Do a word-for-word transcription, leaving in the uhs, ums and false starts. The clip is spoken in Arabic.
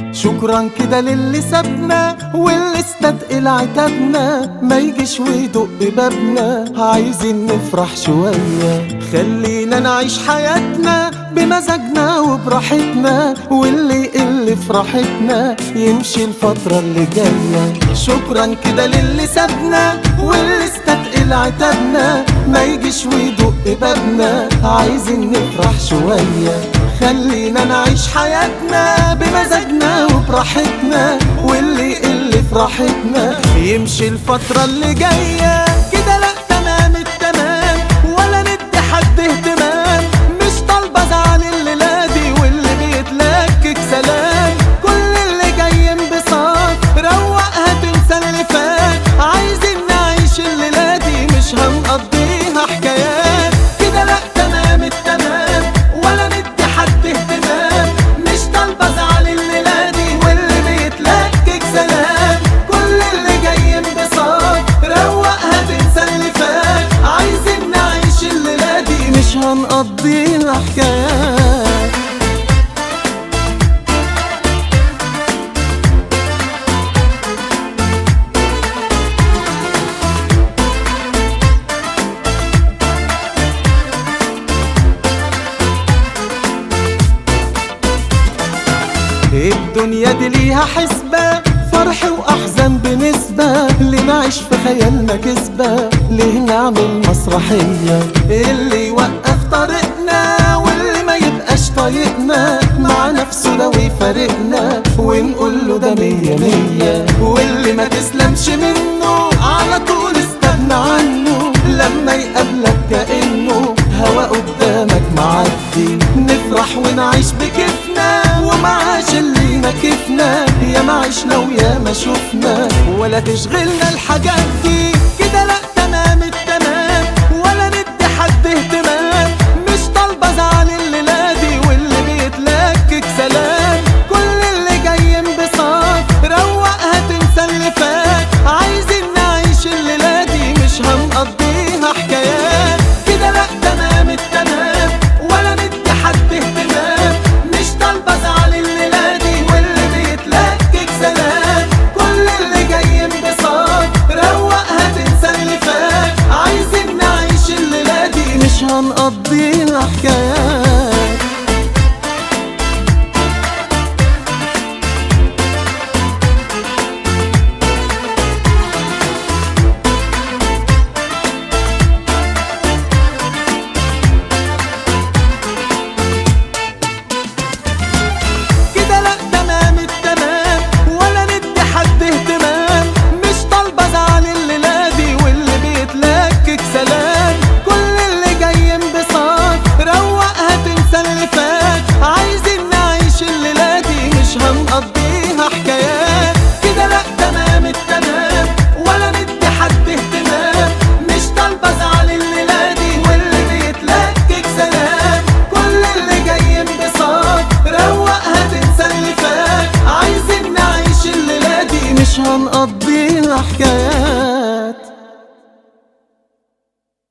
شكرا كده للي سابنا واللي استثقل عتابنا، ما يجيش ويدق بابنا، عايزين نفرح شوية. خلينا نعيش حياتنا بمزاجنا وبراحتنا، واللي يقل فرحتنا يمشي الفترة اللي جاية. شكرا كده للي سابنا واللي استثقل عتابنا، ما يجيش ويدق بابنا، عايزين نفرح شوية. خلينا نعيش حياتنا بمزاجنا وبراحتنا، واللي يقل فرحتنا يمشي الفترة اللي جاية. كده لا تمام التمام، ولا ندي حد اهتمام، مش طالبة زعل الليلة دي واللي بيتلكك سلام. كل اللي جاي انبساط، روقها تنسى اللي فات، عايزين نعيش الليلة دي مش هنقضيها حكايات. كده لا تمام التمام، ولا ندي حد اهتمام، مش طالبة زعل الليلة دي واللي بيتلكك سلام. كل اللي جاي انبساط، روقها تنسى اللي فات، عايزين نعيش الليلة دي مش هنقضيها حكايات. الدنيا دي ليها حسبة، فرح وأحزان بنسبة، اللي نعيش في خيالنا كسبة، ليه نعمل مسرحية. اللي يوقف طريقنا واللي ما يبقاش طايقنا، مع نفسه لو يفارقنا ونقول له ده مية مية. واللي ما تسلمش منه على طول استغنى عنه، لما يقابلك كأنه هوا قدامك معدي. نفرح ونعيش بكيفنا ومعاش اللي نكفنا، يا ما عشنا ويا ما شفنا، ولا تشغلنا الحاجات دي. كده لا تمام